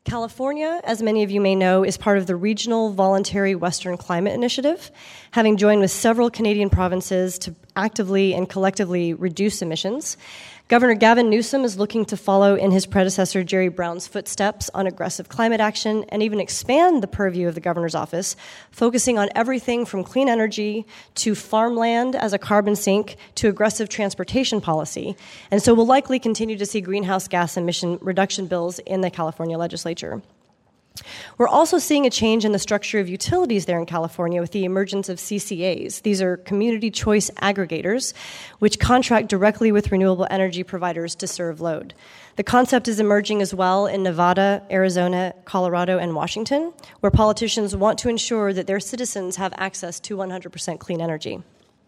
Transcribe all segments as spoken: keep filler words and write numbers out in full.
California, as many of you may know, is part of the Regional Voluntary Western Climate Initiative, having joined with several Canadian provinces to actively and collectively reduce emissions. Governor Gavin Newsom is looking to follow in his predecessor Jerry Brown's footsteps on aggressive climate action and even expand the purview of the governor's office, focusing on everything from clean energy to farmland as a carbon sink to aggressive transportation policy. And so we'll likely continue to see greenhouse gas emission reduction bills in the California legislature. We're also seeing a change in the structure of utilities there in California with the emergence of C C As. These are community choice aggregators, which contract directly with renewable energy providers to serve load. The concept is emerging as well in Nevada, Arizona, Colorado, and Washington, where politicians want to ensure that their citizens have access to one hundred percent clean energy.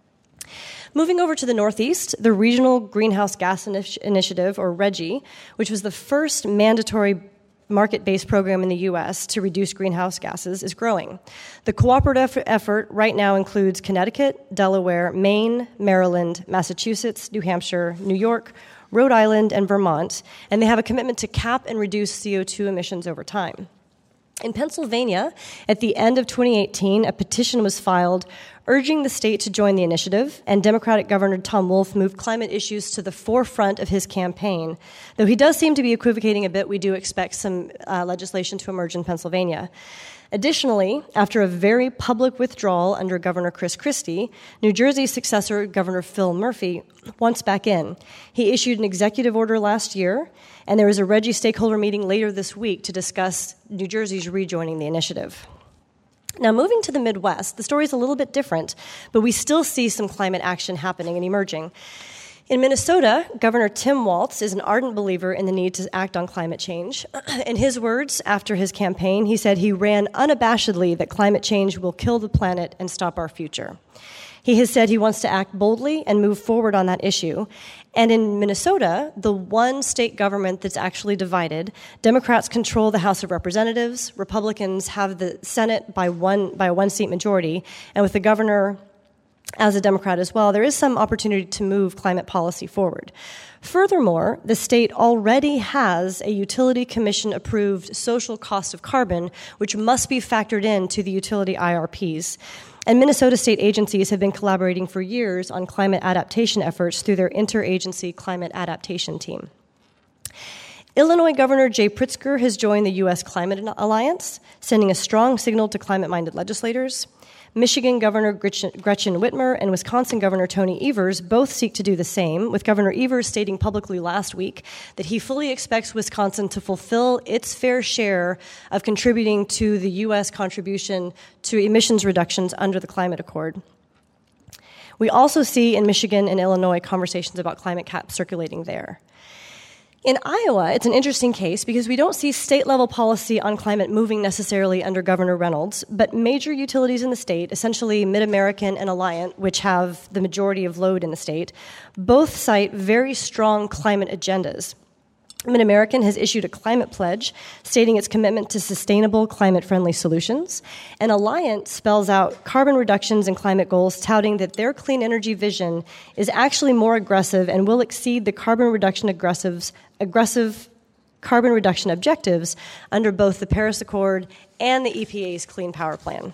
Moving over to the Northeast, the Regional Greenhouse Gas Initi- Initiative, or RGGI, which was the first mandatory market-based program in the U S to reduce greenhouse gases, is growing. The cooperative effort right now includes Connecticut, Delaware, Maine, Maryland, Massachusetts, New Hampshire, New York, Rhode Island, and Vermont, and they have a commitment to cap and reduce C O two emissions over time. In Pennsylvania, at the end of twenty eighteen, a petition was filed urging the state to join the initiative, and Democratic Governor Tom Wolf moved climate issues to the forefront of his campaign. Though he does seem to be equivocating a bit, we do expect some uh, legislation to emerge in Pennsylvania. Additionally, after a very public withdrawal under Governor Chris Christie, New Jersey's successor, Governor Phil Murphy, wants back in. He issued an executive order last year, and there is a RGGI stakeholder meeting later this week to discuss New Jersey's rejoining the initiative. Now, moving to the Midwest, the story is a little bit different, but we still see some climate action happening and emerging. In Minnesota, Governor Tim Walz is an ardent believer in the need to act on climate change. In his words, after his campaign, he said he ran unabashedly that climate change will kill the planet and stop our future. He has said he wants to act boldly and move forward on that issue. And in Minnesota, the one state government that's actually divided, Democrats control the House of Representatives, Republicans have the Senate by one by a one-seat majority, and with the governor as a Democrat as well, there is some opportunity to move climate policy forward. Furthermore, the state already has a utility commission-approved social cost of carbon, which must be factored into the utility I R Ps. And Minnesota state agencies have been collaborating for years on climate adaptation efforts through their interagency climate adaptation team. Illinois Governor Jay Pritzker has joined the U S Climate Alliance, sending a strong signal to climate-minded legislators. Michigan Governor Gretchen Whitmer and Wisconsin Governor Tony Evers both seek to do the same, with Governor Evers stating publicly last week that he fully expects Wisconsin to fulfill its fair share of contributing to the U S contribution to emissions reductions under the Climate Accord. We also see in Michigan and Illinois conversations about climate cap circulating there. In Iowa, it's an interesting case because we don't see state-level policy on climate moving necessarily under Governor Reynolds, but major utilities in the state, essentially Mid-American and Alliant, which have the majority of load in the state, both cite very strong climate agendas. Mid-American has issued a climate pledge stating its commitment to sustainable, climate-friendly solutions, and Alliant spells out carbon reductions and climate goals, touting that their clean energy vision is actually more aggressive and will exceed the carbon reduction aggressives, aggressive carbon reduction objectives under both the Paris Accord and the E P A's Clean Power Plan.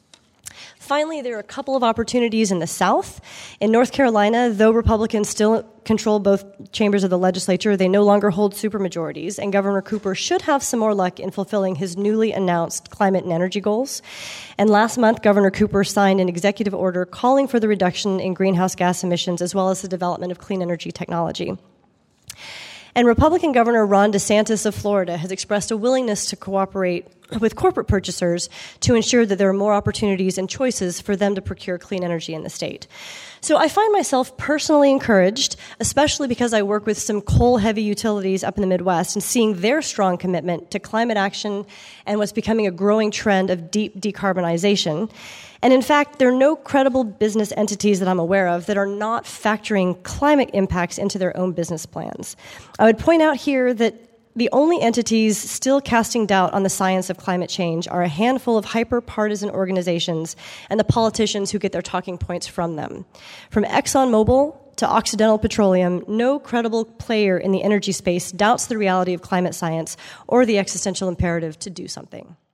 Finally, there are a couple of opportunities in the South. In North Carolina, though Republicans still control both chambers of the legislature, they no longer hold supermajorities, and Governor Cooper should have some more luck in fulfilling his newly announced climate and energy goals. And last month, Governor Cooper signed an executive order calling for the reduction in greenhouse gas emissions as well as the development of clean energy technology. And Republican Governor Ron DeSantis of Florida has expressed a willingness to cooperate with corporate purchasers to ensure that there are more opportunities and choices for them to procure clean energy in the state. So I find myself personally encouraged, especially because I work with some coal-heavy utilities up in the Midwest and seeing their strong commitment to climate action and what's becoming a growing trend of deep decarbonization. And in fact, there are no credible business entities that I'm aware of that are not factoring climate impacts into their own business plans. I would point out here that the only entities still casting doubt on the science of climate change are a handful of hyper-partisan organizations and the politicians who get their talking points from them. From ExxonMobil to Occidental Petroleum, no credible player in the energy space doubts the reality of climate science or the existential imperative to do something.